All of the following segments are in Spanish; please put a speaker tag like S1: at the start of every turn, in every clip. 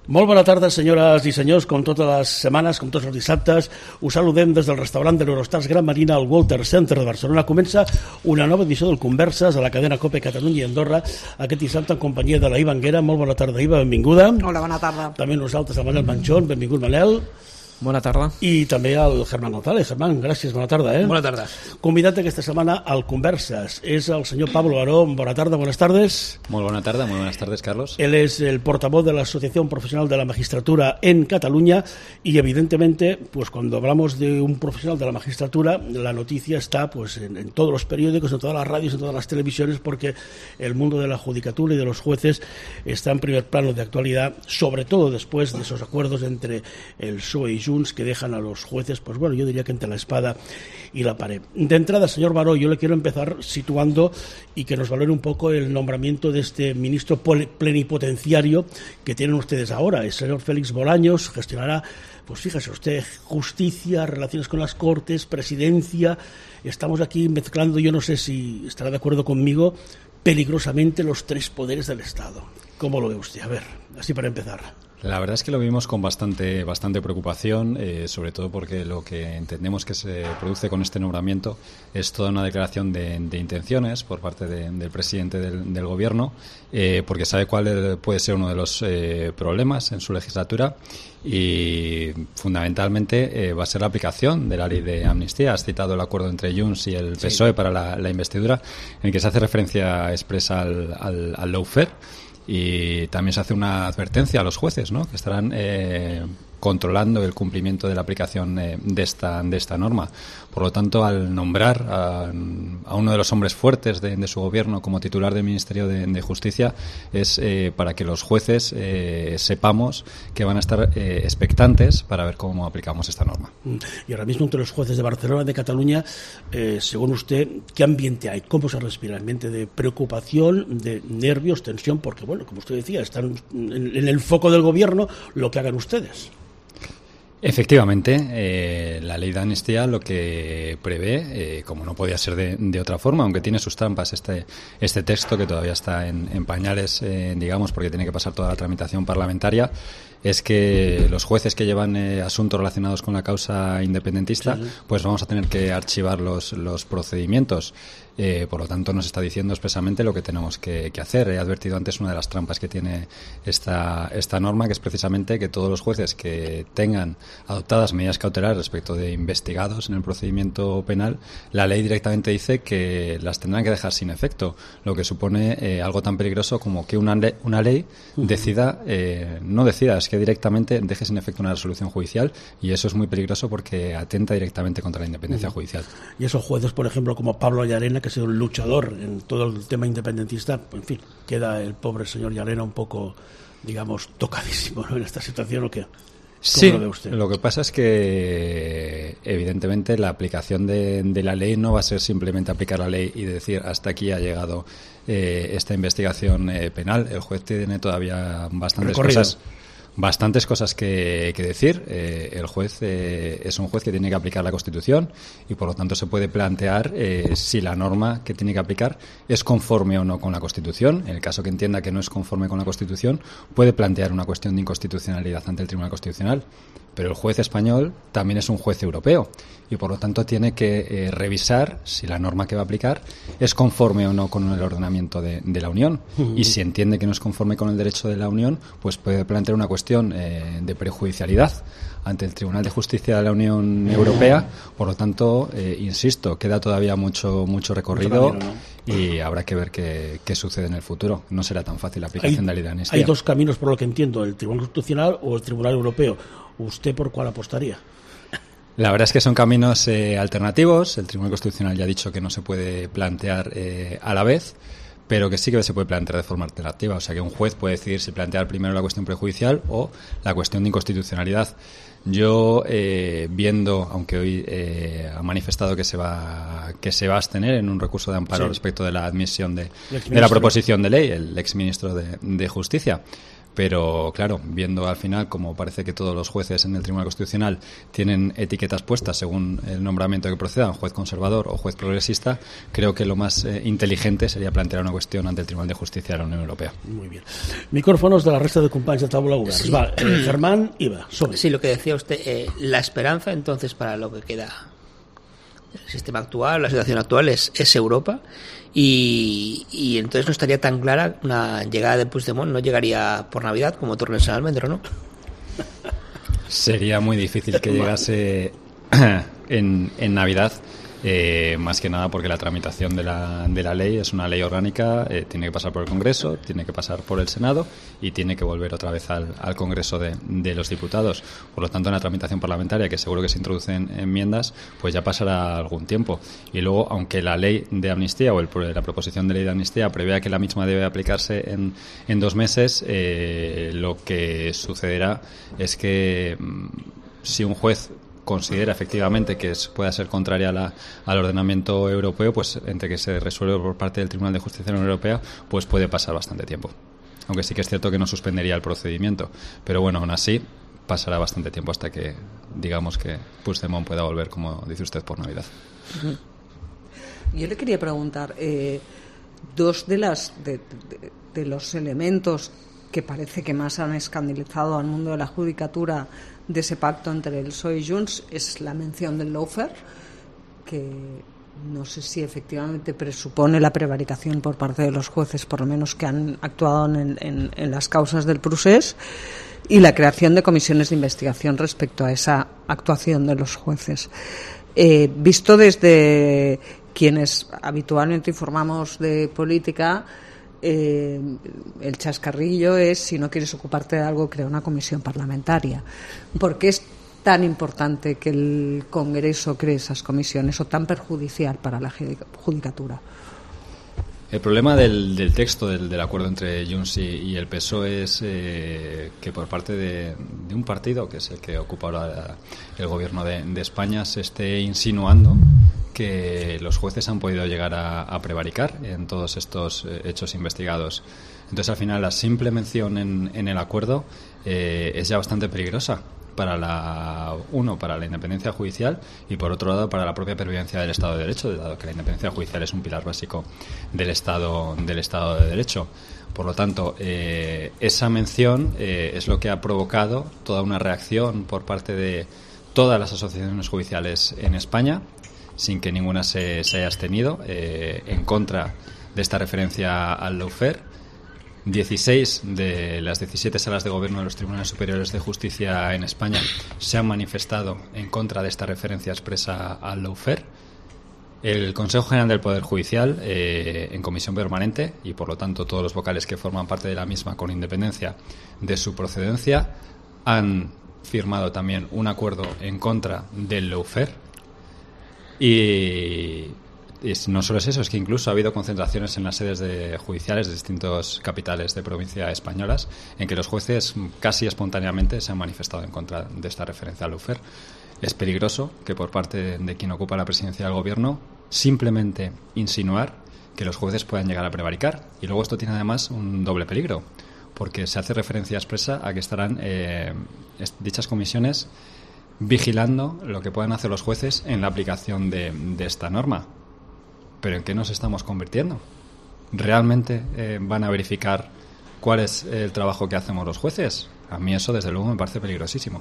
S1: Molt bona tarda, senyores i senyors, com totes les setmanes, com tots els dissabtes. Us saludem des del restaurant de l'Eurostars Gran Marina al Walter Center de Barcelona. Comença una nova edició del Converses a la cadena COPE Catalunya i Andorra, aquest dissabte en companyia de la Iva Anguera. Molt bona tarda, Iva, benvinguda.
S2: Hola, bona tarda.
S1: També nosaltres, el Manel Manchón. Benvingut, Manel.
S3: Bona tarda.
S1: I també el Germán González. Germán, gràcies, bona tarda.
S3: Bona tarda.
S1: Convidat aquesta setmana al Conversas és el senyor Pablo Baró. Bona tarda, buenas tardes.
S4: Muy buena tarde, muy buenas tardes, Carlos.
S1: Él es el portavoz de la Asociación Profesional de la Magistratura en Cataluña y evidentemente, pues cuando hablamos de un profesional de la magistratura, la noticia está pues en todos los periódicos, en todas las radios, en todas las televisiones, porque el mundo de la judicatura y de los jueces está en primer plano de actualidad, sobre todo después de esos acuerdos entre el PSOE y Junts que dejan a los jueces, pues bueno, yo diría que entre la espada y la pared. De entrada, señor Baró, yo le quiero empezar situando y que nos valore un poco el nombramiento de este ministro plenipotenciario que tienen ustedes ahora. El señor Félix Bolaños gestionará, pues fíjese usted, justicia, relaciones con las Cortes, presidencia. Estamos aquí mezclando, yo no sé si estará de acuerdo conmigo, peligrosamente los tres poderes del Estado. ¿Cómo lo ve usted? A ver, así para empezar.
S4: La verdad es que lo vimos con bastante preocupación, sobre todo porque lo que entendemos que se produce con este nombramiento es toda una declaración de intenciones por parte del presidente del Gobierno, porque sabe cuál puede ser uno de los problemas en su legislatura y fundamentalmente va a ser la aplicación de la ley de amnistía. Has citado el acuerdo entre Junts y el PSOE para la investidura, en el que se hace referencia expresa al lawfare. Y también se hace una advertencia a los jueces, ¿no?, que estarán controlando el cumplimiento de la aplicación de esta norma. Por lo tanto, al nombrar a uno de los hombres fuertes de su gobierno como titular del Ministerio de Justicia es para que los jueces sepamos que van a estar expectantes para ver cómo aplicamos esta norma.
S1: Y ahora mismo entre los jueces de Barcelona, de Cataluña, según usted, ¿qué ambiente hay? ¿Cómo se respira? ¿Ambiente de preocupación, de nervios, tensión? Porque, bueno, como usted decía, están en el foco del gobierno lo que hagan ustedes.
S4: Efectivamente, la ley de amnistía lo que prevé, como no podía ser de otra forma, aunque tiene sus trampas este texto que todavía está en pañales, digamos, porque tiene que pasar toda la tramitación parlamentaria, es que los jueces que llevan asuntos relacionados con la causa independentista, pues vamos a tener que archivar los procedimientos. Por lo tanto, nos está diciendo expresamente lo que tenemos que hacer. He advertido antes una de las trampas que tiene esta norma, que es precisamente que todos los jueces que tengan adoptadas medidas cautelares respecto de investigados en el procedimiento penal, la ley directamente dice que las tendrán que dejar sin efecto, lo que supone algo tan peligroso como que una ley decida, no decida, es que directamente deje sin efecto una resolución judicial, y eso es muy peligroso porque atenta directamente contra la independencia judicial.
S1: Y esos jueces, por ejemplo, como Pablo Llarena, que ha sido un luchador en todo el tema independentista, en fin, queda el pobre señor Llarena un poco, digamos, tocadísimo, ¿no?, en esta situación, ¿o qué?
S4: Sí,
S1: lo ve usted?
S4: Lo que pasa es que evidentemente la aplicación de la ley no va a ser simplemente aplicar la ley y decir hasta aquí ha llegado esta investigación penal. El juez tiene todavía bastantes cosas que decir. El juez es un juez que tiene que aplicar la Constitución y por lo tanto se puede plantear si la norma que tiene que aplicar es conforme o no con la Constitución. En el caso que entienda que no es conforme con la Constitución, puede plantear una cuestión de inconstitucionalidad ante el Tribunal Constitucional. Pero el juez español también es un juez europeo y por lo tanto tiene que revisar si la norma que va a aplicar es conforme o no con el ordenamiento de la Unión. Y si entiende que no es conforme con el derecho de la Unión, pues puede plantear una cuestión de prejudicialidad ante el Tribunal de Justicia de la Unión Europea. Por lo tanto, insisto, queda todavía mucho recorrido, ¿no?, y habrá que ver qué sucede en el futuro. No será tan fácil la aplicación de la ley de amnistía.
S1: Hay dos caminos, por lo que entiendo, el Tribunal Constitucional o el Tribunal Europeo. ¿Usted por cuál apostaría?
S4: La verdad es que son caminos alternativos. El Tribunal Constitucional ya ha dicho que no se puede plantear a la vez, pero que sí que se puede plantear de forma alternativa. O sea, que un juez puede decidir si plantear primero la cuestión prejudicial o la cuestión de inconstitucionalidad. Yo, viendo, aunque hoy ha manifestado que se va a abstener en un recurso de amparo respecto de la admisión de la proposición de ley, el exministro de Justicia, Pero claro, viendo al final como parece que todos los jueces en el Tribunal Constitucional tienen etiquetas puestas según el nombramiento que procedan, juez conservador o juez progresista, creo que lo más inteligente sería plantear una cuestión ante el Tribunal de Justicia de la Unión Europea.
S1: Muy bien. Micrófonos de la resta de compañeros de Tabula Ugar. Sí. Germán, Iva, sobre.
S2: Sí, lo que decía usted, la esperanza entonces para lo que queda el sistema actual, la situación actual es Europa, y entonces no estaría tan clara una llegada de Puigdemont, no llegaría por Navidad como Torres en Almendro, ¿no?
S4: Sería muy difícil que llegase en Navidad, más que nada porque la tramitación de la ley es una ley orgánica, tiene que pasar por el Congreso, tiene que pasar por el Senado y tiene que volver otra vez al Congreso de los Diputados. Por lo tanto, en la tramitación parlamentaria, que seguro que se introducen enmiendas, pues ya pasará algún tiempo. Y luego, aunque la ley de amnistía o la proposición de ley de amnistía prevea que la misma debe aplicarse en 2 meses, lo que sucederá es que si un juez considera efectivamente que pueda ser contraria al ordenamiento europeo, pues entre que se resuelve por parte del Tribunal de Justicia de la Unión Europea, pues puede pasar bastante tiempo. Aunque sí que es cierto que no suspendería el procedimiento. Pero bueno, aún así pasará bastante tiempo hasta que, digamos, que Puigdemont pueda volver, como dice usted, por Navidad.
S3: Yo le quería preguntar, dos de los elementos que parece que más han escandalizado al mundo de la judicatura de ese pacto entre el PSOE y Junts es la mención del lawfare, que no sé si efectivamente presupone la prevaricación por parte de los jueces, por lo menos que han actuado en las causas del procés, y la creación de comisiones de investigación respecto a esa actuación de los jueces. Visto desde quienes habitualmente informamos de política, el chascarrillo es: si no quieres ocuparte de algo, crea una comisión parlamentaria. ¿Por qué es tan importante que el Congreso cree esas comisiones, o tan perjudicial para la judicatura?
S4: El problema del texto del acuerdo entre Junts y el PSOE es que por parte de un partido, que es el que ocupa ahora el gobierno de España, se esté insinuando que los jueces han podido llegar a prevaricar en todos estos hechos investigados. Entonces, al final, la simple mención en el acuerdo es ya bastante peligrosa para la independencia judicial y, por otro lado, para la propia pervivencia del Estado de Derecho, dado que la independencia judicial es un pilar básico del Estado de Derecho. Por lo tanto, esa mención es lo que ha provocado toda una reacción por parte de todas las asociaciones judiciales en España, sin que ninguna se haya abstenido, en contra de esta referencia al lawfare. 16 de las 17 salas de gobierno de los Tribunales Superiores de Justicia en España se han manifestado en contra de esta referencia expresa al lawfare. El Consejo General del Poder Judicial, en comisión permanente, y por lo tanto todos los vocales que forman parte de la misma, con independencia de su procedencia, han firmado también un acuerdo en contra del lawfare. Y no solo es eso, es que incluso ha habido concentraciones en las sedes judiciales de distintas capitales de provincia españolas en que los jueces casi espontáneamente se han manifestado en contra de esta referencia al lawfare. Es peligroso que por parte de quien ocupa la presidencia del gobierno simplemente insinuar que los jueces puedan llegar a prevaricar. Y luego esto tiene además un doble peligro, porque se hace referencia expresa a que estarán dichas comisiones vigilando lo que puedan hacer los jueces en la aplicación de esta norma. ¿Pero en qué nos estamos convirtiendo? ¿Realmente van a verificar cuál es el trabajo que hacemos los jueces? A mí eso, desde luego, me parece peligrosísimo.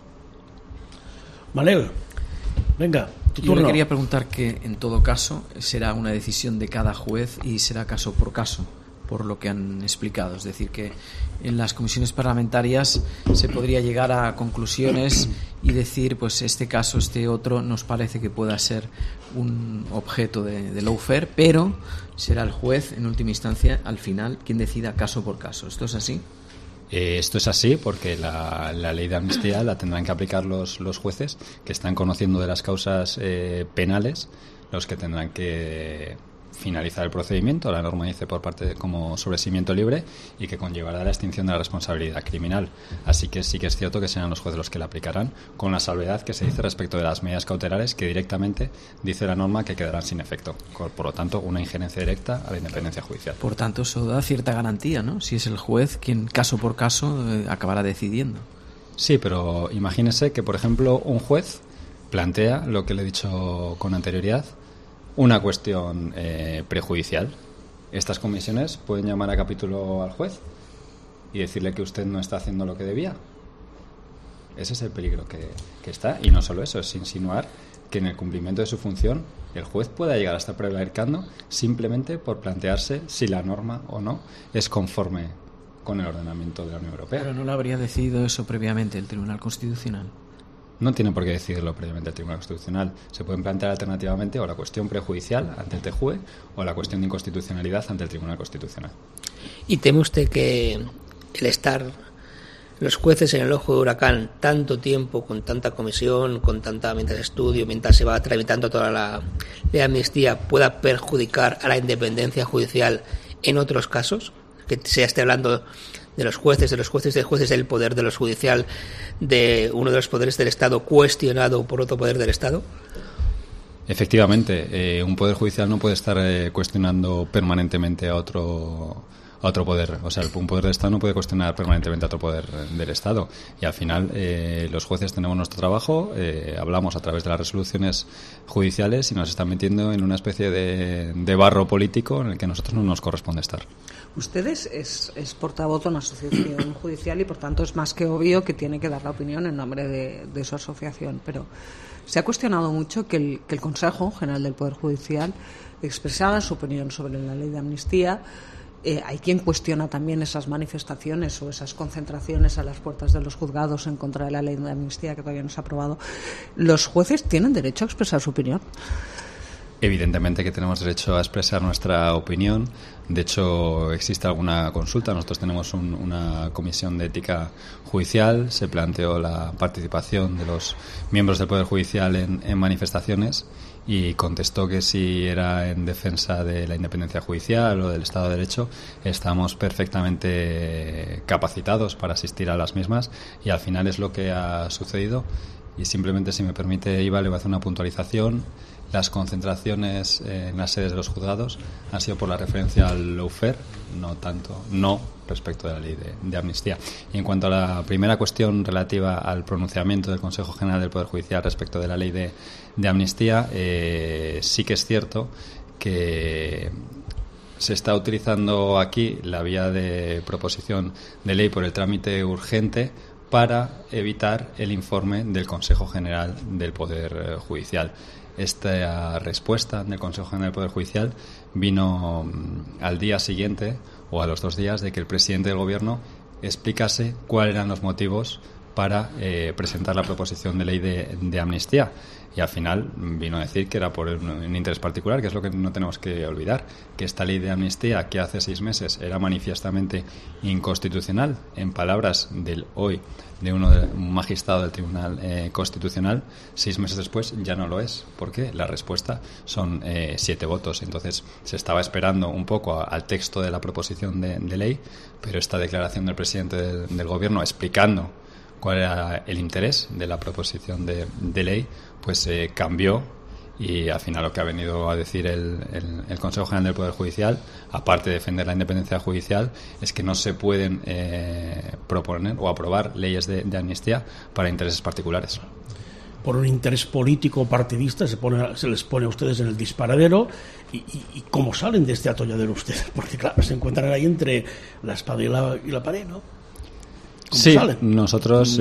S1: Manel, venga, tu turno.
S5: Yo le quería preguntar que, en todo caso, será una decisión de cada juez y será caso por caso, por lo que han explicado. Es decir, que en las comisiones parlamentarias se podría llegar a conclusiones y decir, pues este caso, este otro, nos parece que pueda ser un objeto de lawfare, pero será el juez, en última instancia, al final, quien decida caso por caso. ¿Esto es así?
S4: Esto es así porque la ley de amnistía la tendrán que aplicar los jueces que están conociendo de las causas penales, los que tendrán que finalizar el procedimiento, la norma dice por parte como sobreseimiento libre, y que conllevará la extinción de la responsabilidad criminal. Así que sí que es cierto que serán los jueces los que la aplicarán, con la salvedad que se dice respecto de las medidas cautelares, que directamente dice la norma que quedarán sin efecto. Por lo tanto, una injerencia directa a la independencia judicial.
S5: Por tanto, eso da cierta garantía, ¿no? Si es el juez quien, caso por caso, acabará decidiendo.
S4: Sí, pero imagínese que, por ejemplo, un juez plantea, lo que le he dicho con anterioridad, una cuestión prejudicial. Estas comisiones pueden llamar a capítulo al juez y decirle que usted no está haciendo lo que debía. Ese es el peligro que está. Y no solo eso, es insinuar que en el cumplimiento de su función el juez pueda llegar a estar prevaricando simplemente por plantearse si la norma o no es conforme con el ordenamiento de la Unión Europea.
S5: Pero no lo habría decidido eso previamente el Tribunal Constitucional.
S4: No tiene por qué decidirlo previamente el Tribunal Constitucional. Se pueden plantear alternativamente o la cuestión prejudicial ante el TJUE o la cuestión de inconstitucionalidad ante el Tribunal Constitucional.
S2: ¿Y teme usted que el estar los jueces en el ojo de huracán tanto tiempo, con tanta comisión, con tanta mientras estudio, mientras se va tramitando toda la ley de amnistía, pueda perjudicar a la independencia judicial en otros casos? Que se esté hablando de los jueces del poder de los judicial, de uno de los poderes del Estado cuestionado por otro poder del Estado.
S4: Efectivamente, un poder judicial no puede estar cuestionando permanentemente a otro poder. O sea, un poder del Estado no puede cuestionar permanentemente a otro poder del Estado. Y al final, los jueces tenemos nuestro trabajo, hablamos a través de las resoluciones judiciales y nos están metiendo en una especie de barro político en el que a nosotros no nos corresponde estar.
S3: Usted es portavoz de una asociación judicial y, por tanto, es más que obvio que tiene que dar la opinión en nombre de su asociación. Pero se ha cuestionado mucho que el Consejo General del Poder Judicial expresara su opinión sobre la ley de amnistía. Hay quien cuestiona también esas manifestaciones o esas concentraciones a las puertas de los juzgados en contra de la ley de amnistía que todavía no se ha aprobado. ¿Los jueces tienen derecho a expresar su opinión?
S4: Evidentemente que tenemos derecho a expresar nuestra opinión. De hecho, existe alguna consulta. Nosotros tenemos una comisión de ética judicial. Se planteó la participación de los miembros del Poder Judicial en manifestaciones y contestó que si era en defensa de la independencia judicial o del Estado de Derecho, estamos perfectamente capacitados para asistir a las mismas, y al final es lo que ha sucedido. Y simplemente, si me permite, Iva, le voy a hacer una puntualización. Las concentraciones en las sedes de los juzgados han sido por la referencia al lawfare, no respecto de la ley de amnistía. Y en cuanto a la primera cuestión relativa al pronunciamiento del Consejo General del Poder Judicial respecto de la ley de amnistía, sí que es cierto que se está utilizando aquí la vía de proposición de ley por el trámite urgente para evitar el informe del Consejo General del Poder Judicial. Esta respuesta del Consejo General del Poder Judicial vino al día siguiente o a los 2 días de que el presidente del Gobierno explicase cuáles eran los motivos para presentar la proposición de ley de amnistía. Y al final vino a decir que era por un interés particular, que es lo que no tenemos que olvidar, que esta ley de amnistía, que hace 6 meses era manifiestamente inconstitucional, en palabras de un magistrado del Tribunal Constitucional, 6 meses después ya no lo es. ¿Por qué? La respuesta son 7 votos. Entonces se estaba esperando un poco al texto de la proposición de ley, pero esta declaración del presidente del Gobierno explicando cuál era el interés de la proposición de ley, pues cambió, y al final lo que ha venido a decir el Consejo General del Poder Judicial, aparte de defender la independencia judicial, es que no se pueden proponer o aprobar leyes de amnistía para intereses particulares.
S1: Por un interés político partidista se les pone a ustedes en el disparadero. ¿Y cómo salen de este atolladero ustedes? Porque claro, se encuentran ahí entre la espada y la pared, ¿no?
S4: Sí,
S1: salen?
S4: Nosotros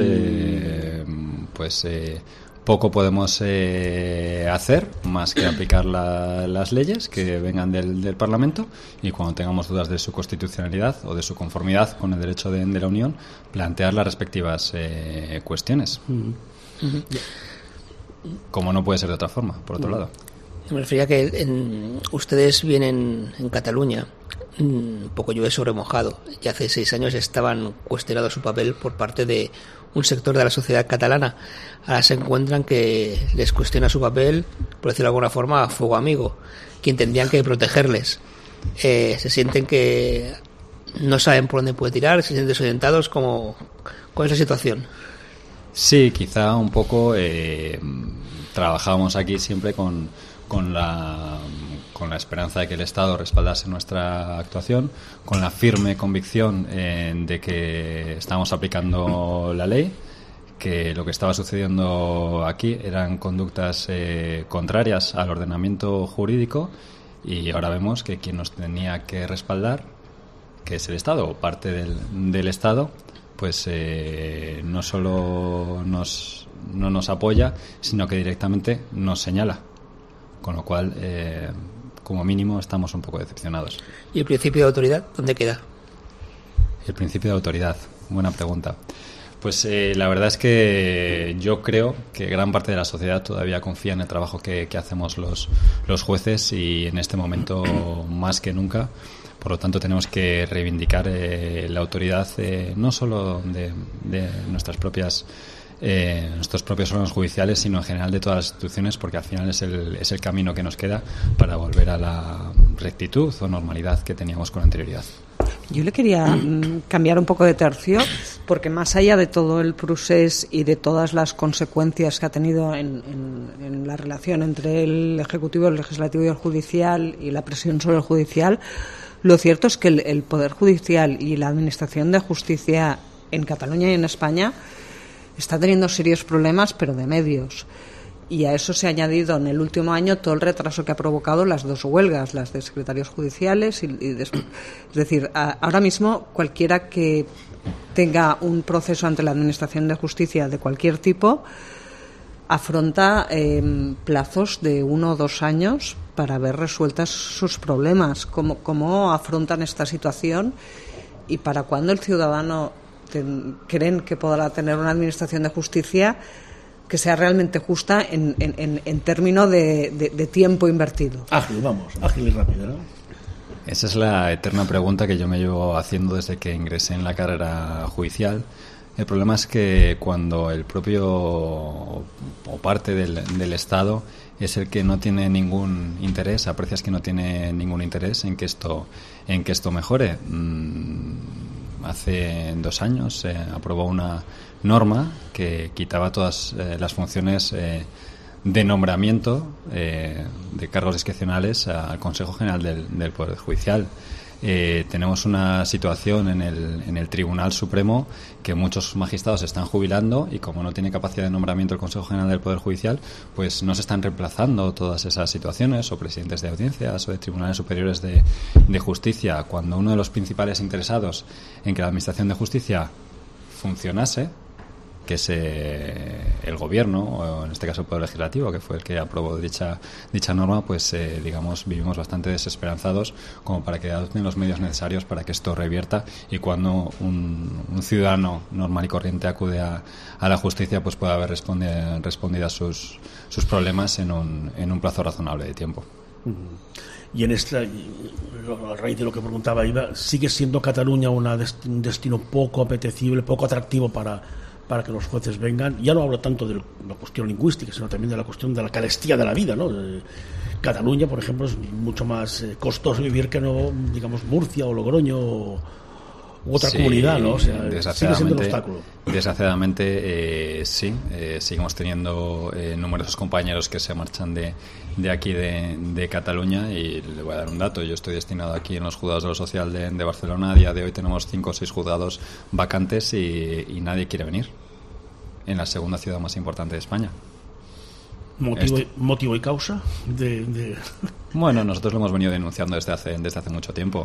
S4: poco podemos hacer más que aplicar las leyes que vengan del Parlamento, y cuando tengamos dudas de su constitucionalidad o de su conformidad con el derecho de la Unión, plantear las respectivas cuestiones. Como no puede ser de otra forma, por otro lado.
S2: Me refería que ustedes vienen en Cataluña, un poco llueve sobre mojado, y hace 6 años estaban cuestionando su papel por parte de un sector de la sociedad catalana. Ahora se encuentran que les cuestiona su papel, por decirlo de alguna forma, a fuego amigo, quien tendrían que protegerles. Se sienten que no saben por dónde puede tirar, se sienten desorientados. ¿Cuál es la situación?
S4: Sí, quizá un poco trabajábamos aquí siempre con la esperanza de que el Estado respaldase nuestra actuación, con la firme convicción de que estábamos aplicando la ley, que lo que estaba sucediendo aquí eran conductas contrarias al ordenamiento jurídico, y ahora vemos que quien nos tenía que respaldar, que es el Estado o parte del Estado, pues no solo no nos apoya, sino que directamente nos señala. Con lo cual, como mínimo, estamos un poco decepcionados.
S2: ¿Y el principio de autoridad dónde queda?
S4: El principio de autoridad, buena pregunta. Pues la verdad es que yo creo que gran parte de la sociedad todavía confía en el trabajo que hacemos los jueces, y en este momento más que nunca. Por lo tanto, tenemos que reivindicar la autoridad no solo de nuestros propios órganos judiciales, sino en general de todas las instituciones, porque al final es el camino que nos queda para volver a la rectitud o normalidad que teníamos con anterioridad.
S3: Yo le quería cambiar un poco de tercio, porque más allá de todo el procés y de todas las consecuencias que ha tenido en la relación entre el Ejecutivo, el Legislativo y el Judicial, y la presión sobre el Judicial, lo cierto es que el Poder Judicial y la Administración de Justicia en Cataluña y en España está teniendo serios problemas, pero de medios. Y a eso se ha añadido en el último año todo el retraso que ha provocado las 2 huelgas, las de secretarios judiciales. Es decir, ahora mismo cualquiera que tenga un proceso ante la Administración de Justicia de cualquier tipo afronta plazos de 1 o 2 años para ver resueltas sus problemas. ¿Cómo afrontan esta situación? ¿Y para cuándo el ciudadano creen que podrá tener una Administración de Justicia que sea realmente justa en términos de tiempo invertido?
S1: Ágil y rápido, ¿no?
S4: Esa es la eterna pregunta que yo me llevo haciendo desde que ingresé en la carrera judicial. El problema es que cuando el propio o parte del Estado es el que no tiene ningún interés, aprecias que no tiene ningún interés en que esto mejore. Hace 2 años se aprobó una norma que quitaba todas las funciones de nombramiento de cargos discrecionales al Consejo General del Poder Judicial. Tenemos una situación en el Tribunal Supremo que muchos magistrados se están jubilando, y como no tiene capacidad de nombramiento el Consejo General del Poder Judicial, pues no se están reemplazando todas esas situaciones, o presidentes de audiencias o de tribunales superiores de justicia, cuando uno de los principales interesados en que la Administración de Justicia funcionase, que es el Gobierno, o en este caso el Poder Legislativo, que fue el que aprobó dicha norma, pues vivimos bastante desesperanzados como para que adopten los medios necesarios para que esto revierta, y cuando un ciudadano normal y corriente acude a la justicia, pues pueda haber respondido a sus problemas en un plazo razonable de tiempo.
S1: Y a raíz de lo que preguntaba Iva, ¿sigue siendo Cataluña un destino poco apetecible, poco atractivo para que los jueces vengan? Ya no hablo tanto de la cuestión lingüística, sino también de la cuestión de la carestía de la vida, ¿no? Cataluña, por ejemplo, es mucho más costoso vivir que no, digamos, Murcia o Logroño u otra comunidad, ¿no? O sea, sigue siendo un obstáculo.
S4: Desgraciadamente, sí. Seguimos teniendo numerosos compañeros que se marchan de aquí, de Cataluña, y le voy a dar un dato. Yo estoy destinado aquí en los juzgados de lo social de Barcelona. A día de hoy tenemos 5 o 6 juzgados vacantes y nadie quiere venir, en la segunda ciudad más importante de España.
S1: ¿Motivo y causa?
S4: Bueno, nosotros lo hemos venido denunciando desde hace mucho tiempo.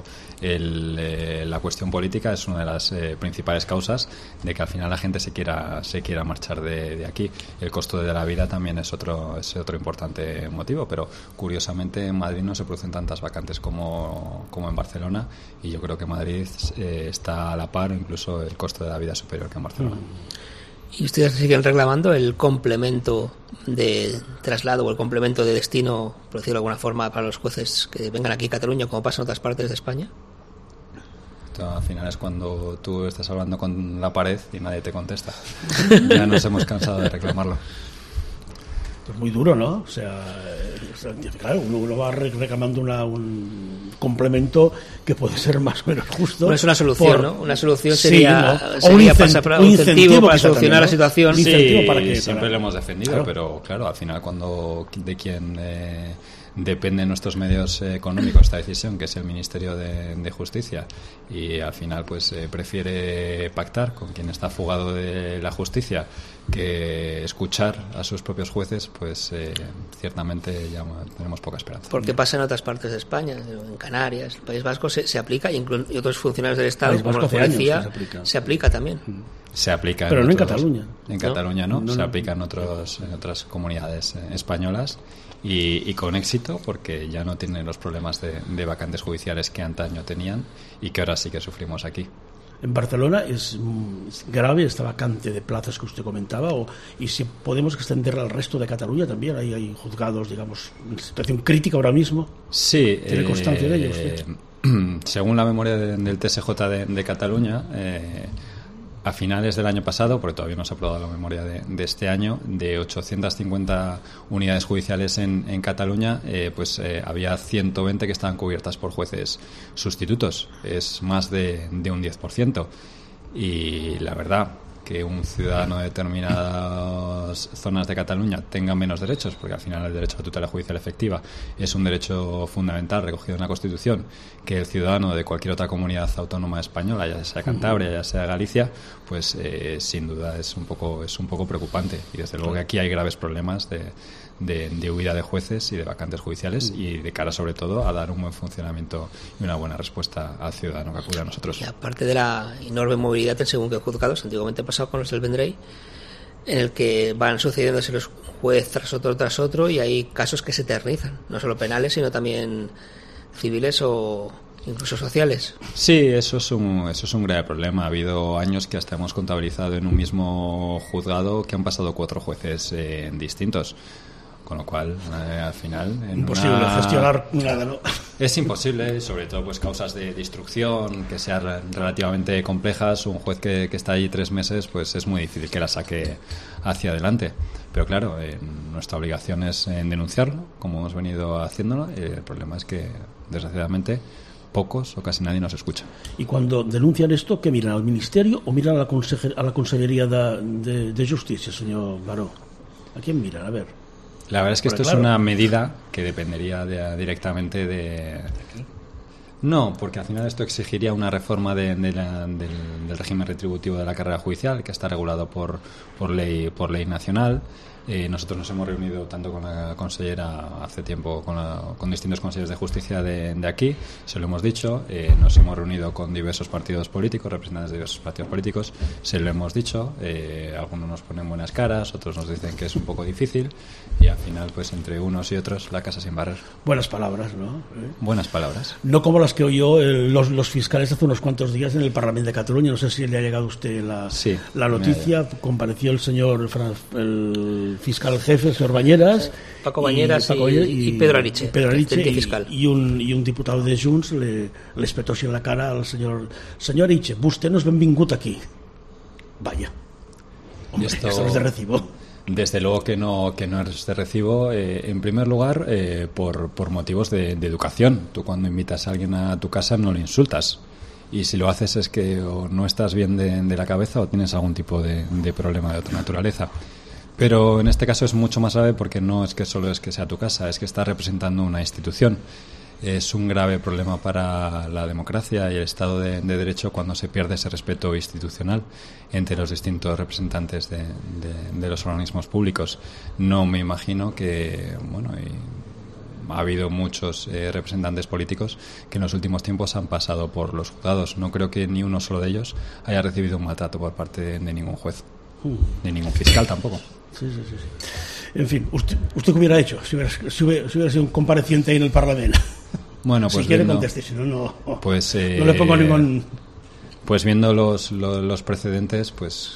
S4: La cuestión política es una de las principales causas de que al final la gente se quiera marchar de aquí. El costo de la vida también es otro importante motivo, pero curiosamente en Madrid no se producen tantas vacantes como en Barcelona, y yo creo que Madrid está a la par, incluso el costo de la vida es superior que en Barcelona.
S2: ¿Y ustedes siguen reclamando el complemento de traslado o el complemento de destino, por decirlo de alguna forma, para los jueces que vengan aquí a Cataluña, como pasa en otras partes de España?
S4: Esto, al final es cuando tú estás hablando con la pared y nadie te contesta. Ya nos hemos cansado de reclamarlo.
S1: Es muy duro, ¿no? O sea, claro, uno va reclamando un complemento que puede ser más o menos justo.
S2: Bueno, es una solución, ¿no? Una solución sería,
S1: sí, ¿no?
S2: sería un incentivo para solucionar la situación.
S4: Sí, siempre lo hemos defendido, pero claro, al final cuando de quien depende nuestros medios económicos esta decisión, que es el Ministerio de Justicia, y al final pues prefiere pactar con quien está fugado de la justicia que escuchar a sus propios jueces, pues ciertamente ya tenemos poca esperanza.
S2: Porque pasa en otras partes de España, en Canarias, el País Vasco se aplica, y otros funcionarios del Estado, como la policía, se aplica también.
S4: Se aplica,
S1: pero no en Cataluña.
S4: En Cataluña no, se aplica en otras comunidades españolas. Y con éxito, porque ya no tienen los problemas de vacantes judiciales que antaño tenían y que ahora sí que sufrimos aquí.
S1: En Barcelona es grave esta vacante de plazas que usted comentaba, y si podemos extenderla al resto de Cataluña también. Hay juzgados, digamos, en situación crítica ahora mismo.
S4: Sí.
S1: ¿Tiene constancia de ello usted?
S4: Según la memoria del TSJ de Cataluña, a finales del año pasado, porque todavía no se ha aprobado la memoria de este año, de 850 unidades judiciales en Cataluña, había 120 que estaban cubiertas por jueces sustitutos. Es más de un 10%. Y la verdad, que un ciudadano de determinadas zonas de Cataluña tenga menos derechos, porque al final el derecho a tutela judicial efectiva es un derecho fundamental recogido en la Constitución, que el ciudadano de cualquier otra comunidad autónoma española, ya sea Cantabria, ya sea Galicia, pues sin duda es un poco preocupante. Y desde luego que aquí hay graves problemas de huida de jueces y de vacantes judiciales, y de cara sobre todo a dar un buen funcionamiento y una buena respuesta al ciudadano que acude a nosotros.
S2: Y aparte de la enorme movilidad en según qué juzgados, antiguamente pasado con los del Vendrell, en el que van sucediéndose los juez tras otro, y hay casos que se eternizan, no solo penales sino también civiles o incluso sociales.
S4: Sí, eso es un grave problema. Ha habido años que hasta hemos contabilizado en un mismo juzgado que han pasado 4 jueces distintos. Con lo cual, al final...
S1: Imposible gestionar nada, ¿no?
S4: Es imposible, sobre todo pues causas de instrucción que sean relativamente complejas. Un juez que está ahí 3 meses, pues es muy difícil que la saque hacia adelante. Pero claro, nuestra obligación es denunciarlo, como hemos venido haciéndolo. El problema es que, desgraciadamente, pocos o casi nadie nos escucha.
S1: Y cuando denuncian esto, ¿qué miran? ¿Al Ministerio o miran a la Consellería de Justicia, señor Baró? ¿A quién miran? A ver.
S4: La verdad es que esto es una medida que dependería directamente de... No, porque al final esto exigiría una reforma del régimen retributivo de la carrera judicial, que está regulado por ley nacional. Nosotros nos hemos reunido tanto con la consellera hace tiempo, con distintos consejeros de justicia de aquí, se lo hemos dicho. Nos hemos reunido con diversos partidos políticos, representantes de diversos partidos políticos, se lo hemos dicho. Algunos nos ponen buenas caras, otros nos dicen que es un poco difícil, y al final, pues entre unos y otros, la casa sin barrer.
S1: Buenas palabras, ¿no?
S4: Buenas palabras.
S1: No como las que oyó los fiscales hace unos cuantos días en el Parlamento de Cataluña. No sé si le ha llegado a usted la noticia. Compareció el señor el fiscal jefe, el señor Bañeras,
S2: Paco Bañeras y Pedro Ariche, fiscal.
S1: Y un diputado de Junts le espetó así en la cara al señor Ariche: vostè no és benvingut aquí. Vaya. Hombre, esto no es de recibo.
S4: Desde luego que no es de recibo. En primer lugar, por motivos de educación. Tú, cuando invitas a alguien a tu casa, no le insultas. Y si lo haces es que o no estás bien de la cabeza o tienes algún tipo de problema de otra naturaleza. Pero en este caso es mucho más grave, porque no es que solo es que sea tu casa, es que estás representando una institución. Es un grave problema para la democracia y el Estado de Derecho cuando se pierde ese respeto institucional entre los distintos representantes de los organismos públicos. No me imagino que... ha habido muchos representantes políticos que en los últimos tiempos han pasado por los juzgados. No creo que ni uno solo de ellos haya recibido un maltrato por parte de ningún juez, ni ningún fiscal tampoco.
S1: Sí. En fin, ¿usted qué hubiera hecho si hubiera sido un compareciente ahí en el Parlamento?
S4: Bueno, pues
S1: si quiere conteste, si no, no le pongo ningún...
S4: Pues viendo los precedentes, pues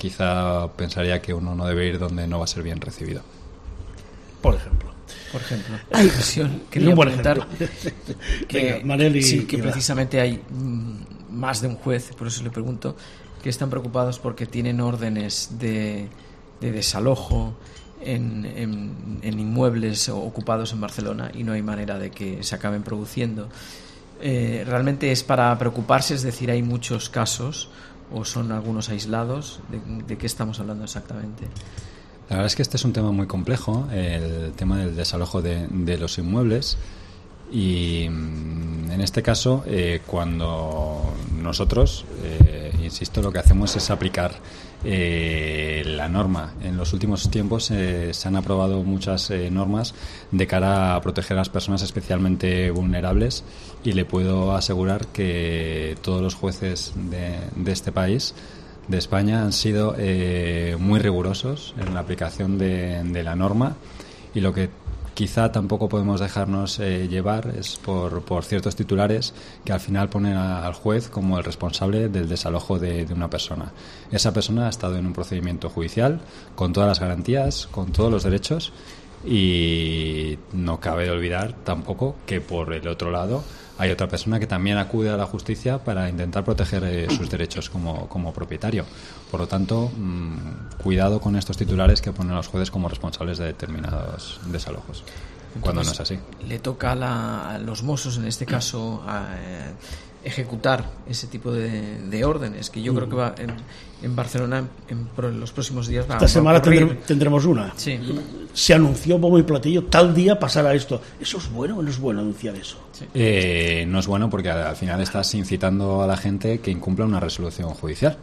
S4: quizá pensaría que uno no debe ir donde no va a ser bien recibido.
S1: Por ejemplo.
S5: Hay presión. Quería comentar
S1: que, Manel
S5: sí, que precisamente hay más de un juez, por eso le pregunto, que están preocupados porque tienen órdenes de desalojo en inmuebles ocupados en Barcelona y no hay manera de que se acaben produciendo. ¿Realmente es para preocuparse? Es decir, ¿hay muchos casos o son algunos aislados? ¿De qué estamos hablando exactamente?
S4: La verdad es que este es un tema muy complejo, el tema del desalojo de los inmuebles, y en este caso cuando nosotros, insisto, lo que hacemos es aplicar la norma. En los últimos tiempos se han aprobado muchas normas de cara a proteger a las personas especialmente vulnerables, y le puedo asegurar que todos los jueces de este país, de España, han sido muy rigurosos en la aplicación de la norma, y lo que quizá tampoco podemos dejarnos llevar es por ciertos titulares que al final ponen al juez como el responsable del desalojo de una persona. Esa persona ha estado en un procedimiento judicial con todas las garantías, con todos los derechos, y no cabe olvidar tampoco que por el otro lado hay otra persona que también acude a la justicia para intentar proteger sus derechos como propietario. Por lo tanto, cuidado con estos titulares que ponen a los jueces como responsables de determinados desalojos. Entonces, cuando no es así.
S5: Le toca a los Mossos, en este caso, ejecutar ese tipo de órdenes, que yo creo que va en Barcelona en los próximos días va a ocurrir.
S1: Esta semana tendremos una.
S5: Sí.
S1: Se anunció bombo y platillo, tal día pasará esto. ¿Eso es bueno o no es bueno anunciar eso?
S5: Sí.
S4: No es bueno, porque al final estás incitando a la gente que incumpla una resolución judicial.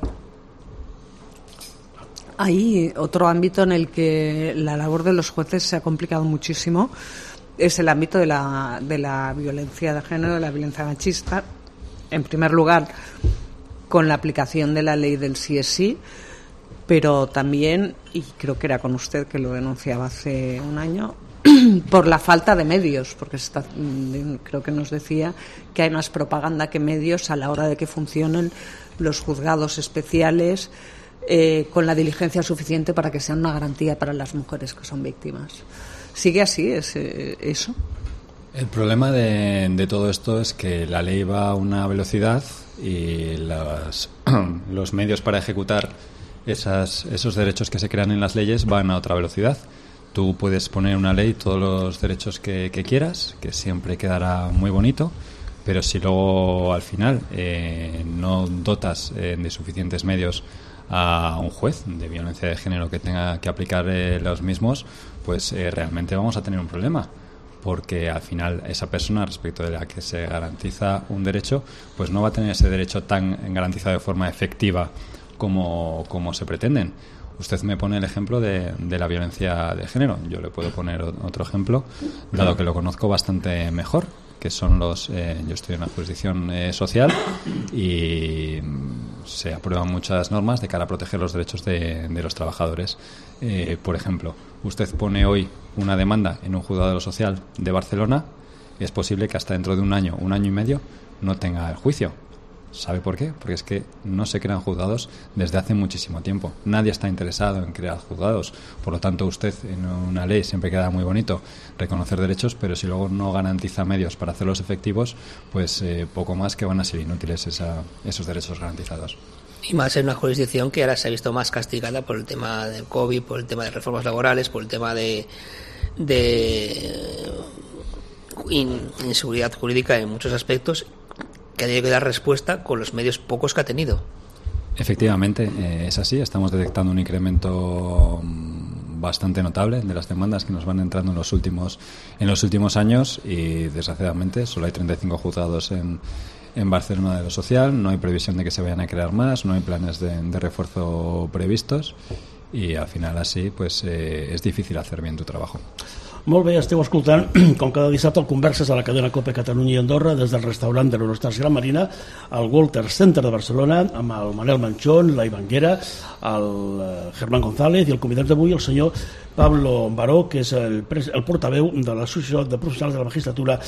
S3: Hay otro ámbito en el que la labor de los jueces se ha complicado muchísimo, es el ámbito de la violencia de género, de la violencia machista. En primer lugar, con la aplicación de la ley del sí es sí, pero también, y creo que era con usted que lo denunciaba hace un año, por la falta de medios, porque creo que nos decía que hay más propaganda que medios a la hora de que funcionen los juzgados especiales con la diligencia suficiente para que sean una garantía para las mujeres que son víctimas. ¿Sigue así eso?
S4: El problema de todo esto es que la ley va a una velocidad y los medios para ejecutar esos derechos que se crean en las leyes van a otra velocidad. Tú puedes poner en una ley todos los derechos que quieras, que siempre quedará muy bonito, pero si luego al final no dotas de suficientes medios a un juez de violencia de género que tenga que aplicar los mismos, pues realmente vamos a tener un problema, porque al final esa persona respecto de la que se garantiza un derecho, pues no va a tener ese derecho tan garantizado de forma efectiva como se pretenden. Usted me pone el ejemplo de la violencia de género. Yo le puedo poner otro ejemplo, dado que lo conozco bastante mejor, que son yo estoy en una jurisdicción social y se aprueban muchas normas de cara a proteger los derechos de los trabajadores. Por ejemplo, usted pone hoy una demanda en un juzgado de lo social de Barcelona, y es posible que hasta dentro de un año y medio no tenga el juicio. ¿Sabe por qué? Porque es que no se crean juzgados desde hace muchísimo tiempo. Nadie está interesado en crear juzgados. Por lo tanto, usted en una ley siempre queda muy bonito reconocer derechos, pero si luego no garantiza medios para hacerlos efectivos, pues poco más que van a ser inútiles esos derechos garantizados.
S2: Y más en una jurisdicción que ahora se ha visto más castigada por el tema del COVID, por el tema de reformas laborales, por el tema de inseguridad jurídica en muchos aspectos, que ha tenido que dar respuesta con los medios pocos que ha tenido.
S4: Efectivamente, es así. Estamos detectando un incremento bastante notable de las demandas que nos van entrando en los últimos años, y desgraciadamente solo hay 35 juzgados en Barcelona de lo social. No hay previsión de que se vayan a crear más, no hay planes de refuerzo previstos, y al final así pues és difícil hacer bien tu trabajo.
S1: Molt bé, esteu escoltant com cada dissabte el Converses a la cadena COPE Catalunya i Andorra des del restaurant de l'Eurostars Gran Marina al Walter Center de Barcelona amb el Manel Manchón, la Ivanguera, el Germán González i el convidat d'avui el senyor Pablo Baró, que és el portaveu de l'Associació de Professionals de la Magistratura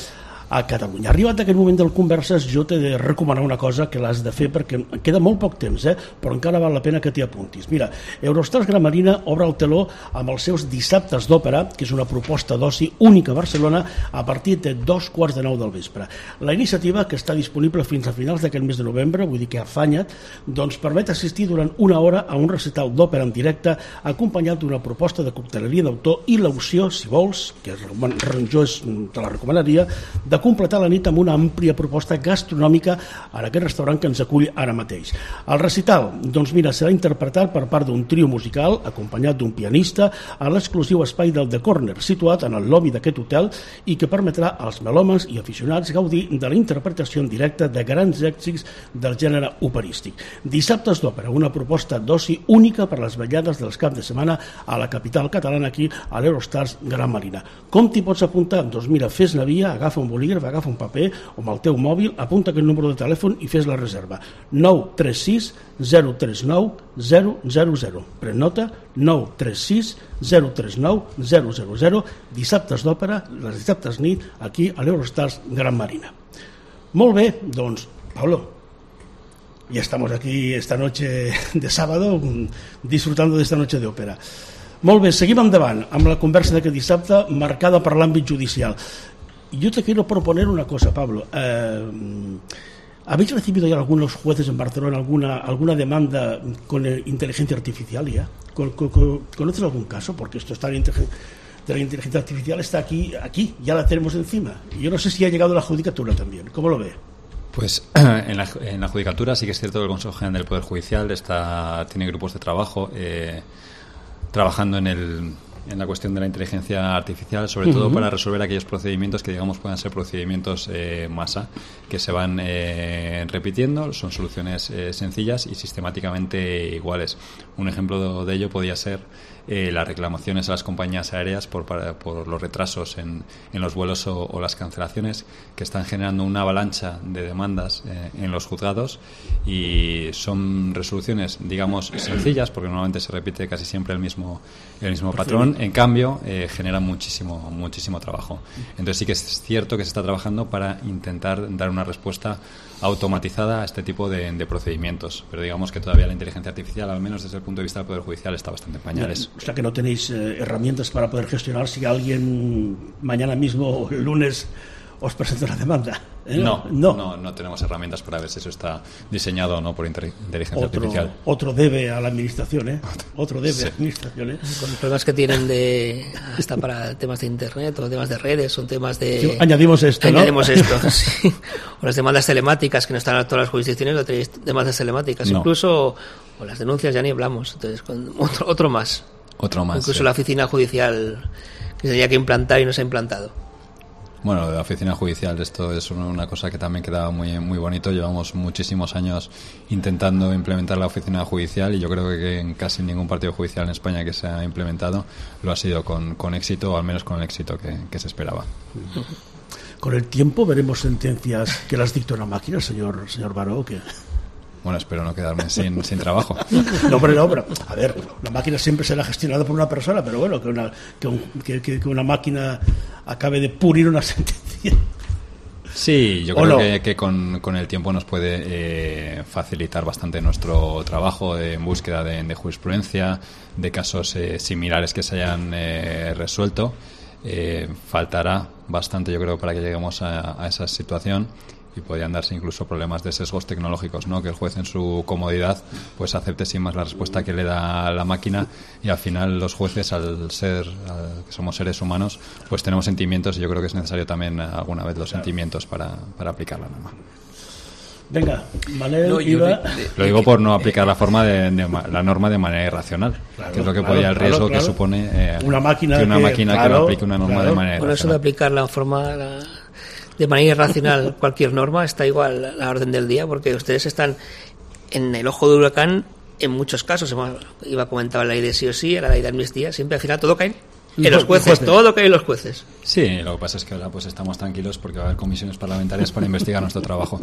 S1: a Catalunya. Arribat aquest moment del Converses, jo t'he de recomanar una cosa que l'has de fer perquè queda molt poc temps, però encara val la pena que t'hi apuntis. Mira, Eurostars Gran Marina obre el teló amb els seus dissabtes d'òpera, que és una proposta d'oci única a Barcelona, a partir de 2:15 del vespre. La iniciativa, que està disponible fins a finals d'aquest mes de novembre, vull dir que afanya't, doncs permet assistir durant una hora a un recital d'òpera en directe acompanyat d'una proposta de cocteleria d'autor i l'opció, si vols, que jo te la recomanaria, de completar la nit amb una àmplia proposta gastronòmica en aquest restaurant que ens acull ara mateix. El recital, doncs mira, serà interpretat per part d'un trio musical acompanyat d'un pianista a l'exclusiu espai del The Corner, situat en el lobby d'aquest hotel i que permetrà als melòmans i aficionats gaudir de la interpretació en directe de grans èxits del gènere operístic. Dissabtes d'òpera, una proposta d'oci única per les vetllades dels caps de setmana a la capital catalana, aquí a l'Eurostars Gran Marina. Com t'hi pots apuntar? Doncs mira, fes-ne via, agafa un bolígraf, agafa un paper o amb el teu mòbil, apunta aquest número de telèfon i fes la reserva. 936 039 000. Pren nota, 936 039 000, dissabtes d'òpera, les dissabtes nit, aquí a l'Eurostars Gran Marina. Molt bé, doncs, Pablo, ya estamos aquí esta noche de sábado disfrutando de esta noche de ópera. Molt bé, seguim endavant amb la conversa d'aquest dissabte marcada per l'àmbit judicial. Yo te quiero proponer una cosa, Pablo. ¿Habéis recibido ya algunos jueces en Barcelona alguna demanda con inteligencia artificial ya? ¿Conoces algún caso? Porque esto está de la inteligencia artificial está aquí, ya la tenemos encima. Yo no sé si ha llegado a la judicatura también. ¿Cómo lo ve?
S4: Pues en la judicatura sí que es cierto que el Consejo General del Poder Judicial tiene grupos de trabajo trabajando en la cuestión de la inteligencia artificial, sobre todo para resolver aquellos procedimientos que digamos puedan ser procedimientos masa, que se van repitiendo, son soluciones sencillas y sistemáticamente iguales. Un ejemplo de ello podría ser las reclamaciones a las compañías aéreas por los retrasos en los vuelos o las cancelaciones, que están generando una avalancha de demandas en los juzgados, y son resoluciones, digamos, sencillas, porque normalmente se repite casi siempre el mismo patrón. En cambio, genera muchísimo trabajo. Entonces sí que es cierto que se está trabajando para intentar dar una respuesta automatizada a este tipo de procedimientos, pero digamos que todavía la inteligencia artificial, al menos desde el punto de vista del Poder Judicial, está bastante en pañales.
S1: O sea que no tenéis herramientas para poder gestionar si alguien mañana mismo o el lunes os presenta una demanda.
S4: No tenemos herramientas para ver si eso está diseñado o no por inteligencia artificial.
S1: Otro debe a la administración, Otro debe a la administración,
S2: Con los problemas que tienen hasta para temas de internet o temas de redes o temas de...
S1: Sí, añadimos esto,
S2: sí. O las demandas telemáticas, que no están en todas las jurisdicciones, no tenéis demandas telemáticas.
S4: No.
S2: Incluso, o las denuncias ya ni hablamos. Entonces, con otro más. Incluso
S4: sí.
S2: La oficina judicial que se tenía que implantar y no se ha implantado.
S4: Bueno, la oficina judicial, esto es una cosa que también quedaba muy bonito. Llevamos muchísimos años intentando implementar la oficina judicial, y yo creo que en casi ningún partido judicial en España que se ha implementado lo ha sido con éxito, o al menos con el éxito que se esperaba.
S1: ¿Con el tiempo veremos sentencias que las dicta una máquina, señor Baró, o qué?
S4: Bueno, espero no quedarme sin trabajo.
S1: No, pero a ver, la máquina siempre será gestionada por una persona, pero bueno, que una máquina acabe de pulir una sentencia.
S4: Sí, yo creo que con el tiempo nos puede facilitar bastante nuestro trabajo en búsqueda de jurisprudencia, de casos similares que se hayan resuelto. Faltará bastante, yo creo, para que lleguemos a esa situación, y podrían darse incluso problemas de sesgos tecnológicos, ¿no? Que el juez en su comodidad pues acepte sin más la respuesta que le da la máquina, y al final los jueces, que somos seres humanos, pues tenemos sentimientos, y yo creo que es necesario también alguna vez los sentimientos para aplicar la norma.
S1: Venga, Manel,
S4: lo digo por no aplicar la norma de manera irracional, que es lo que podría el riesgo que supone
S1: una máquina
S4: que no aplique una norma de manera irracional.
S2: Por eso de aplicar la forma de manera irracional cualquier norma está igual a la orden del día, porque ustedes están en el ojo del huracán en muchos casos. Iba a comentar la ley de sí o sí, la ley de amnistía, siempre al final todo cae en los jueces, todo cae en los jueces.
S4: Sí, lo que pasa es que ahora pues estamos tranquilos porque va a haber comisiones parlamentarias para investigar nuestro trabajo.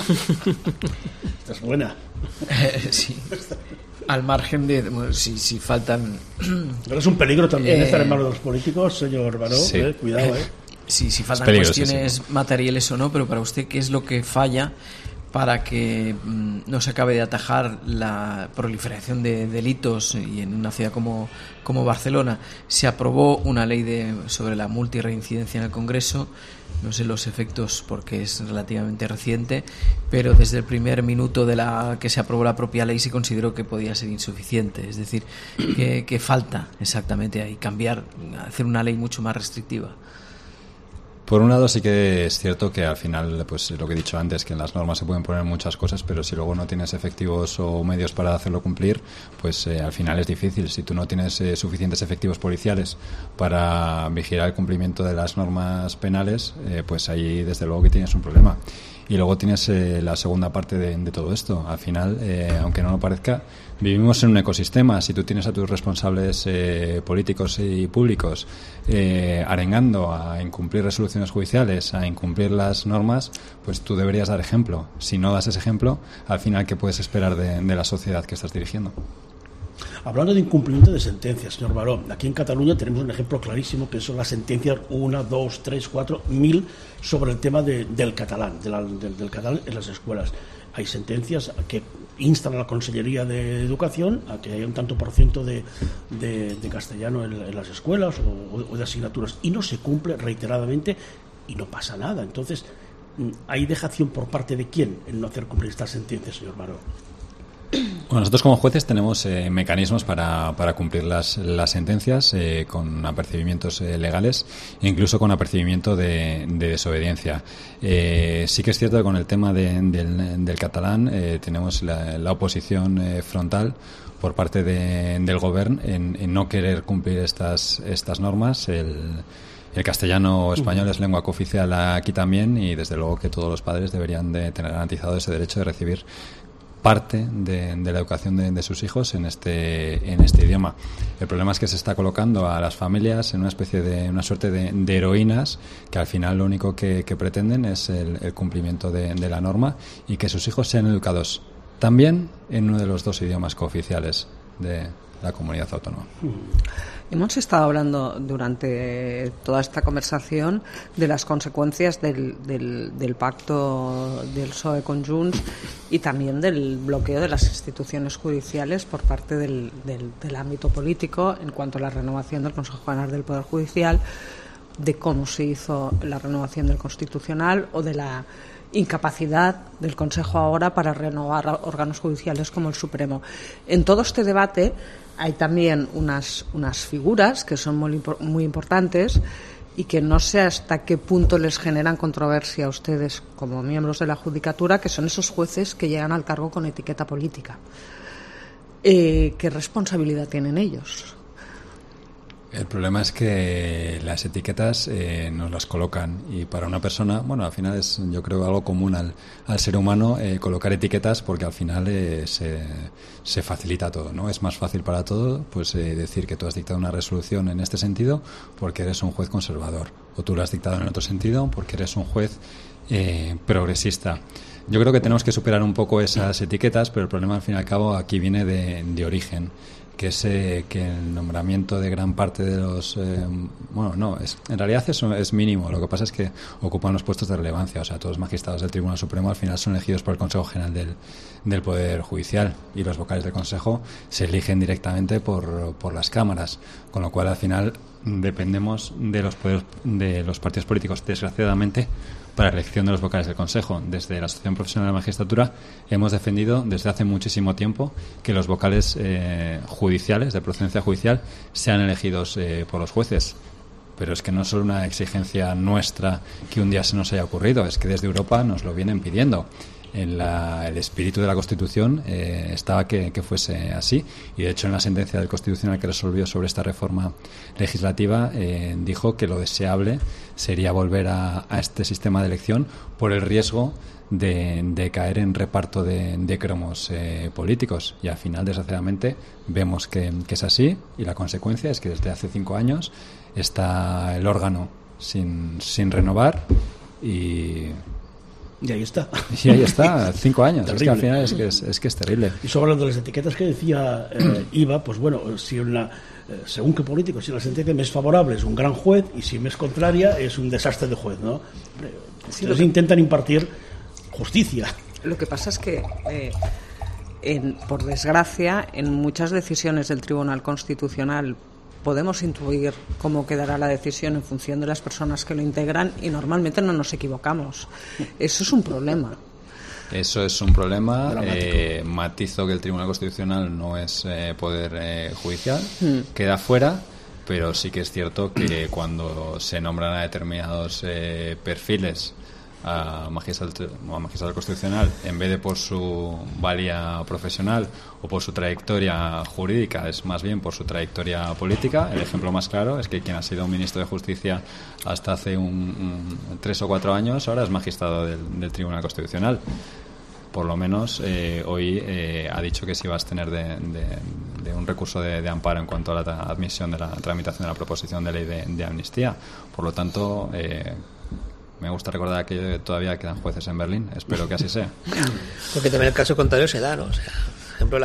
S1: Esta es buena.
S5: Sí. Al margen de si faltan...
S1: Pero es un peligro también estar en manos de los políticos, señor Baró,
S4: sí.
S1: Cuidado,
S5: si faltan cuestiones materiales o no, pero para usted, ¿qué es lo que falla para que no se acabe de atajar la proliferación de delitos? Y en una ciudad como Barcelona se aprobó una ley sobre la multirreincidencia en el Congreso. No sé los efectos porque es relativamente reciente, pero desde el primer minuto de que se aprobó la propia ley se consideró que podía ser insuficiente. Es decir, que falta exactamente ahí cambiar, hacer una ley mucho más restrictiva.
S4: Por un lado sí que es cierto que al final, pues lo que he dicho antes, que en las normas se pueden poner muchas cosas, pero si luego no tienes efectivos o medios para hacerlo cumplir, pues al final es difícil. Si tú no tienes suficientes efectivos policiales para vigilar el cumplimiento de las normas penales, pues ahí desde luego que tienes un problema. Y luego tienes la segunda parte de todo esto. Al final, aunque no lo parezca, vivimos en un ecosistema. Si tú tienes a tus responsables políticos y públicos arengando a incumplir resoluciones judiciales, a incumplir las normas, pues tú deberías dar ejemplo. Si no das ese ejemplo, al final, ¿qué puedes esperar de la sociedad que estás dirigiendo?
S1: Hablando de incumplimiento de sentencias, señor Baró, aquí en Cataluña tenemos un ejemplo clarísimo que son las sentencias 1, 2, 3, 4, 1000 sobre el tema del catalán, del catalán en las escuelas. Hay sentencias que instan a la Consellería de Educación a que haya un tanto por ciento de castellano en las escuelas o de asignaturas, y no se cumple reiteradamente y no pasa nada. Entonces, ¿hay dejación por parte de quién en no hacer cumplir estas sentencias, señor Baró?
S4: Bueno, nosotros como jueces tenemos mecanismos para cumplir las sentencias con apercibimientos legales e incluso con apercibimiento de desobediencia. Sí que es cierto que con el tema del catalán tenemos la oposición frontal por parte del Gobierno en no querer cumplir estas normas. El castellano español es lengua cooficial aquí también, y desde luego que todos los padres deberían de tener garantizado ese derecho de recibir parte de la educación de sus hijos en este idioma. El problema es que se está colocando a las familias en una especie de una suerte de heroínas que al final lo único que pretenden es el cumplimiento de la norma y que sus hijos sean educados también en uno de los dos idiomas cooficiales de la comunidad autónoma.
S3: Hemos estado hablando durante toda esta conversación de las consecuencias del pacto del PSOE con Junts y también del bloqueo de las instituciones judiciales por parte del ámbito político en cuanto a la renovación del Consejo General del Poder Judicial, de cómo se hizo la renovación del Constitucional o de la incapacidad del Consejo ahora para renovar órganos judiciales como el Supremo. En todo este debate hay también unas figuras que son muy importantes y que no sé hasta qué punto les generan controversia a ustedes como miembros de la Judicatura, que son esos jueces que llegan al cargo con etiqueta política. ¿Qué responsabilidad tienen ellos?
S4: El problema es que las etiquetas nos las colocan, y para una persona, bueno, al final es, yo creo, algo común al ser humano colocar etiquetas, porque al final se facilita todo, ¿no? Es más fácil para todo pues decir que tú has dictado una resolución en este sentido porque eres un juez conservador, o tú lo has dictado en otro sentido porque eres un juez progresista. Yo creo que tenemos que superar un poco esas etiquetas, pero el problema al fin y al cabo aquí viene de origen, que es que el nombramiento de gran parte de los... en realidad eso es mínimo. Lo que pasa es que ocupan los puestos de relevancia. O sea, todos los magistrados del Tribunal Supremo al final son elegidos por el Consejo General del Poder Judicial, y los vocales del Consejo se eligen directamente por las cámaras, con lo cual al final dependemos de los partidos políticos, desgraciadamente, para la elección de los vocales del Consejo. Desde la Asociación Profesional de la Magistratura hemos defendido desde hace muchísimo tiempo que los vocales judiciales, de procedencia judicial, sean elegidos por los jueces. Pero es que no es solo una exigencia nuestra que un día se nos haya ocurrido, es que desde Europa nos lo vienen pidiendo. El espíritu de la Constitución estaba que fuese así, y de hecho en la sentencia del Constitucional que resolvió sobre esta reforma legislativa dijo que lo deseable sería volver a este sistema de elección por el riesgo de caer en reparto de cromos políticos, y al final desgraciadamente vemos que es así, y la consecuencia es que desde hace 5 años está el órgano sin renovar, y
S1: Y ahí está.
S4: Y ahí está, 5 años.
S1: Terrible.
S4: Es que al final es que es terrible.
S1: Y sobre las etiquetas que decía Iva, pues bueno, si según qué político, si la sentencia me es favorable es un gran juez y si me es contraria es un desastre de juez, ¿no? Ustedes intentan impartir justicia.
S3: Lo que pasa es que, por desgracia, en muchas decisiones del Tribunal Constitucional podemos intuir cómo quedará la decisión en función de las personas que lo integran y normalmente no nos equivocamos. Eso es un problema.
S4: Eso es un problema. Matizo que el Tribunal Constitucional no es poder judicial, queda fuera, pero sí que es cierto que cuando se nombran a determinados perfiles a magistrado constitucional, en vez de por su valía profesional o por su trayectoria jurídica, es más bien por su trayectoria política. El ejemplo más claro es que quien ha sido ministro de Justicia hasta hace 3 o 4 años ahora es magistrado del Tribunal Constitucional. Por lo menos hoy ha dicho que se iba a abstener de un recurso de amparo en cuanto a la admisión de la tramitación de la proposición de ley de amnistía. Por lo tanto, me gusta recordar que todavía quedan jueces en Berlín. Espero que así sea.
S2: Porque también el caso contrario se da, ¿no? O sea, por ejemplo,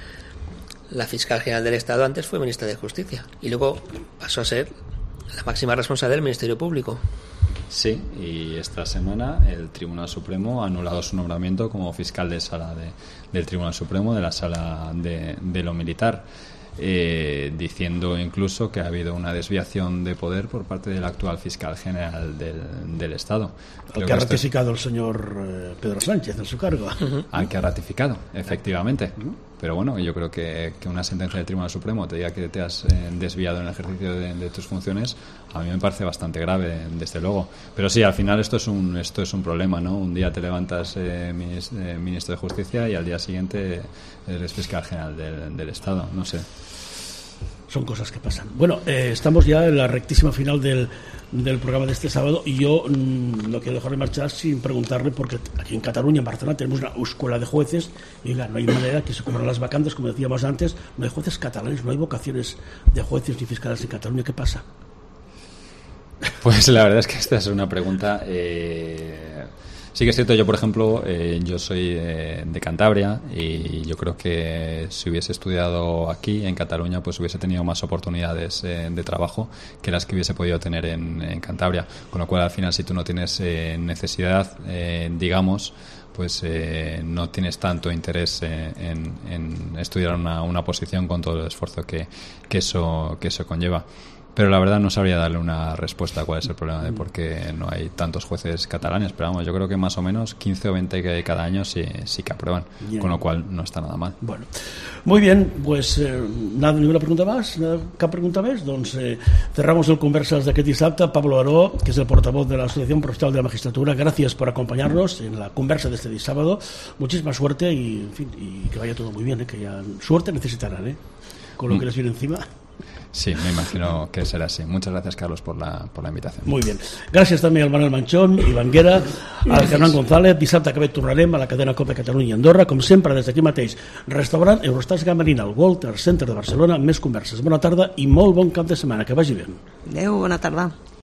S2: la fiscal general del Estado antes fue ministra de Justicia y luego pasó a ser la máxima responsable del Ministerio Público.
S4: Sí, y esta semana el Tribunal Supremo ha anulado su nombramiento como fiscal de sala del Tribunal Supremo, de la sala de lo militar, diciendo incluso que ha habido una desviación de poder por parte del actual fiscal general del Estado.
S1: Al que ha ratificado el señor Pedro Sánchez en su cargo.
S4: Al que ha ratificado, efectivamente. Pero bueno, yo creo que una sentencia del Tribunal Supremo te diga que te has desviado en el ejercicio de tus funciones, a mí me parece bastante grave, desde luego. Pero sí, al final esto es un problema, ¿no? Un día te levantas ministro de Justicia y al día siguiente eres fiscal general del Estado, no sé.
S1: Son cosas que pasan. Bueno, estamos ya en la rectísima final del programa de este sábado y yo no quiero dejar de marchar sin preguntarle, porque aquí en Cataluña, en Barcelona, tenemos una escuela de jueces y no hay manera que se cubran las vacantes, como decíamos antes, no hay jueces catalanes, no hay vocaciones de jueces ni fiscales en Cataluña. ¿Qué pasa?
S4: Pues la verdad es que esta es una pregunta... Sí que es cierto, yo por ejemplo, yo soy de Cantabria y yo creo que si hubiese estudiado aquí, en Cataluña, pues hubiese tenido más oportunidades de trabajo que las que hubiese podido tener en Cantabria. Con lo cual, al final, si tú no tienes necesidad, digamos, pues no tienes tanto interés en estudiar una posición con todo el esfuerzo que eso conlleva. Pero la verdad no sabría darle una respuesta a cuál es el problema de por qué no hay tantos jueces catalanes. Pero vamos, yo creo que más o menos 15 o 20 que cada año sí que aprueban. Bien. Con lo cual no está nada mal.
S1: Bueno, muy bien, pues nada, ninguna pregunta más? Cap pregunta més? Doncs cerramos el Conversas d'aquest dissabte. Pablo Aró, que es el portavoz de la Asociación Profesional de la Magistratura, gracias por acompañarnos en la conversa de este sábado. Muchísima suerte y, en fin, y que vaya todo muy bien, que ya suerte necesitarán, con lo que les viene encima.
S4: Sí, me imagino que será así. Muchas gracias, Carlos, por la invitación.
S1: Muy bien. Gràcies també al Manuel Manchón, Ivanguera, al Hernán González. Dissabte que ve tornarem a la cadena COPE Catalunya i Andorra, com sempre, des d'aquí mateix. Restaurant Eurostars Gamarina, al Walter Center de Barcelona, més converses. Bona tarda i molt bon cap de setmana. Que vagi bé.
S3: Adéu, bona tarda.